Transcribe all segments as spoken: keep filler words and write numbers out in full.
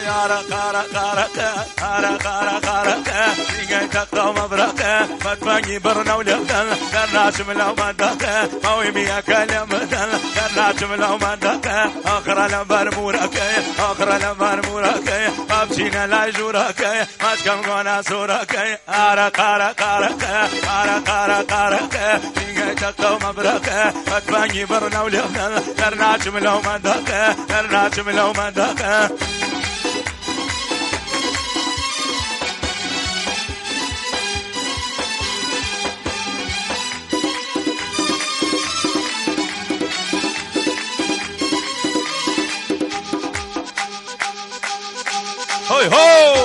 يا رقارة قارة قارة قارة قارة تيجي تقطع مبرقة فتبقي برنا ولبدل درنا شملة ومدقة مويمي كلمة درنا شملة ومدقة آخر لمبر موركة آخر لمبر موركة أبشينا لا جوركة مشكم قنا سوركة قارة قارة قارة قارة قارة قارة تيجي تقطع مبرقة فتبقي برنا ولبدل درنا شملة ومدقة درنا شملة ومدقة هوي هو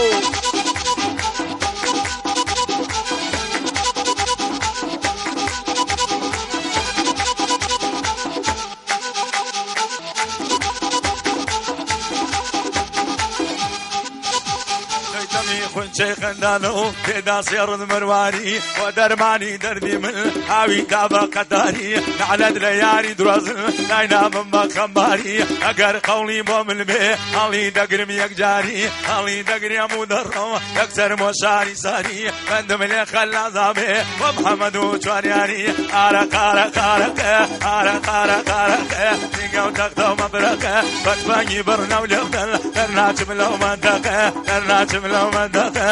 شيخ دانو كدا سير المرواني ودرماني دردي من هاوي كابا قطاري نعلد لياري درازل ناينا من خماري اگر قولي بومن بي علي دقر ميك جاري علي دقر يا مدرو يكسر مشاري ساري بندم لي خلا زابي ومحمد وشوارياني آرق آرق آرق آرق آرق آرق تيجو تقطو مبرقة فتباني برنا ولبدل درنا شملو مدقة درنا شملو مدقة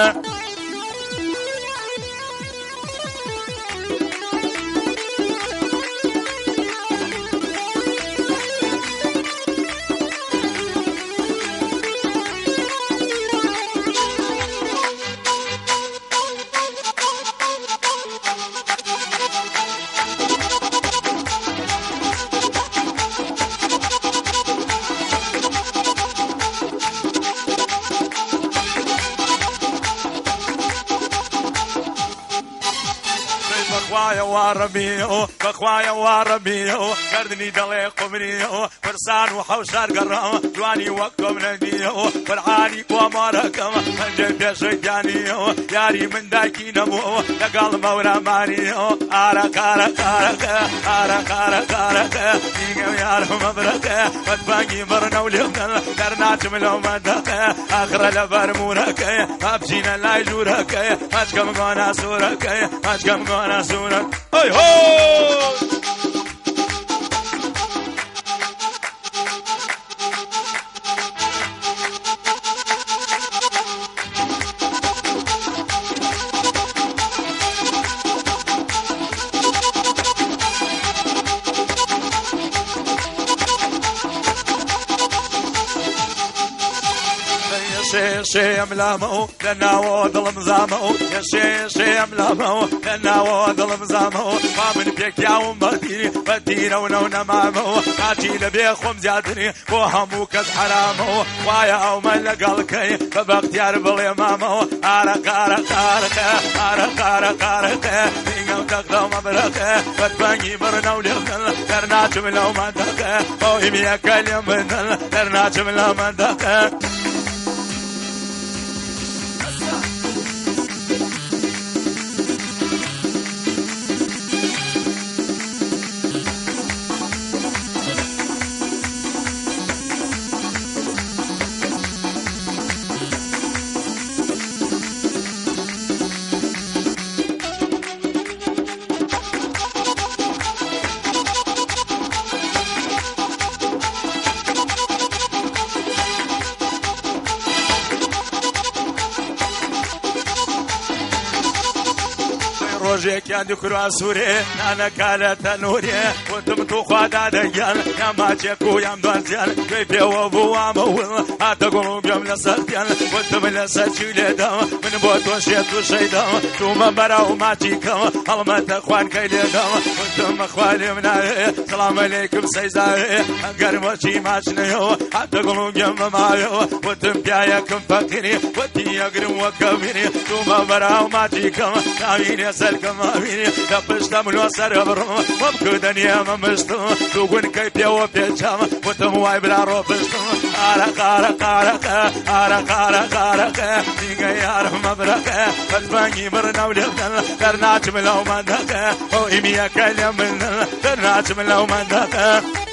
بخوايا وربيو بخوايا وربيو كردني دلي قمريو فرسان وحوشار قرام جواني وقم نبيو فرعاني وماركم من جد شجانيو ياري من دايكي نمو لقال مورا ماريو آرق آرق آرق آرق آرق آرق تيجو يارو مبرقة فتباقي مرنا وليمنا درنا شملو مدقة آخر لبر موركة أبشينا لا يجوركة مشكم قونا سوركة مشكم قونا سورك هوي هوي شي شي ملامو لنا وظلم زامو يا شي شي ملامو لنا وظلم زامو ما من بيك يا ومبدي بدينا ونونا مامو عاتي لبيخهم زيادني وهمو كز حرامو وايا او من لقلكي فباختيار بلي مامو عرق عرق عرق عرق عرق عرق نيقو تقلو مبرقه فتباني برنا وليغنل درنا جملو مدقه موهم يا كلم منل درنا جملو مدقه روجك يا دكرو سوري انا كالة نوري وانتم تخوضا ديال يا ماجيكو يا مدوزيال كيفي وابو وامول هاتقولوا بيوم لسالتيال وانتم لسالتيال دام من بوتو شيتو شيدام توما براو ماجيكو هلمت اخوان كيلي دام وانتم اخواني مناي سلام عليكم سيزاي قرموشي ماشنيو هاتقولوا بيوم مايو وانتم بيايكم فاكري وانتي يقرم وكبيري توما براو ماجيكو نامين يسالكم ماميني دبشتم لو سربرو مبكودن يا ممستو دوغن كيف يو بيجام وتم واي بلا روبستو عرق عرق عرق عرق عرق عرق ديغا يار مبرقه فالباني مرنا ولدن درنا جملو مدقه او ايميا كلام من درنا جملو مدقه